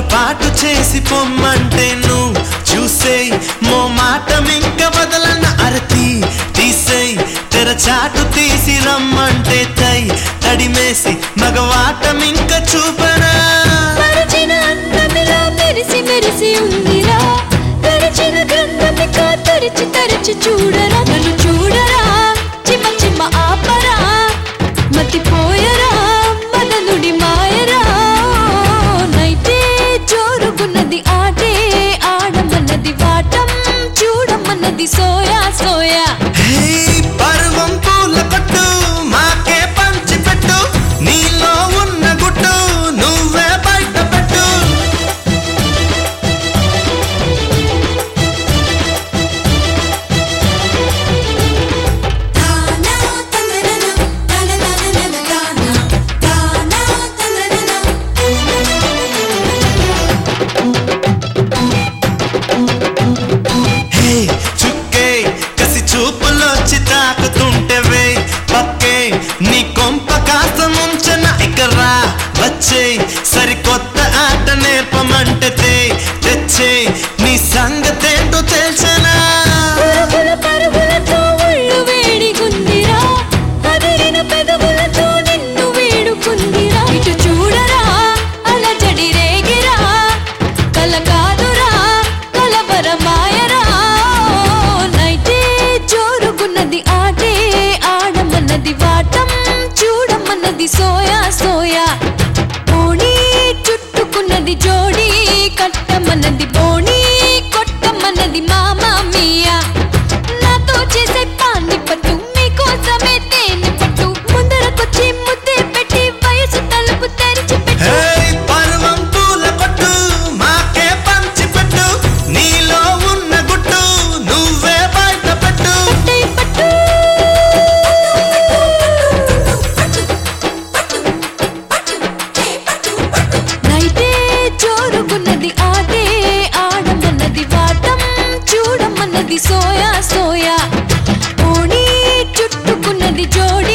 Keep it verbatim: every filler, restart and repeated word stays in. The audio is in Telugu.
పాటు చేసి పొమ్మంటే నువ్వు చూసేయ్ మో మాటమింక వదలన అరతి తీసేయ్ తెరచాటు తీసి రమ్మంటే తై తడిమేసి మగవాటమింక చూపనా మరచిన అందమిలా మెరిసి మెరిసి ఉందిరా తెరచిన గ్రంథమిక తెరిచి తెరిచి చూడరా నన్ను చూడరా చిమ్మ చిమ్మ ఆపరా మతిపోయరా మదనుడి మాయరా నైటే జోరుగున్నది ఆటే ఆడమన్నది వాటం చూడమన్నది సోయా సోయా పర్వం పూల పట్టు మాకే పంచి పెట్టు నీలో ఉన్న గుట్టు నువ్వే బయట పెట్టు చుక్కే కసి చూపులోచి తాకుతుంటే వే పక్కే నీ కొంప కాస్త ముంచన ఇకరా వచ్చే సరికొత్త ఆట నేర్పమంటే తెచ్చే నీ సంగతేంటో తెలుసనా పరుగుల పరుగులతో ఒళ్ళు వేడిగుందిరా అదిరిన పెదవులతో నిన్ను వేడుకుందిరా ఇటు చూడరా అలజడి రేగిరా కల కాదురా కలవరమాయరా నైటే జోరుగున్నది ఆటే ఆడమన్నది వాటం చూడమన్నది సోయా సోయా ఓణి చుట్టుకున్నది జోడి కట్టమన్నది బోణి కొట్టమన్నది మామా మియా నాతో చేసే పాన్ని పట్టు మీకోసమే తేనె పట్టు ముందరకొచ్చి ముద్దే పెట్టి వయసు తలుపు తెరిచి పెట్టు పర్వం పూల పట్టు మాకే పంచి పెట్టు నీలో ఉన్న గుట్టు నువ్వే బయట పెట్టు పట్టే పట్టు నైటే జోరుగున్నది ఆటే ఆడమన్నది వాటం చూడమన్నది సోయా సోయా ఓణి చుట్టుకున్నది జోడి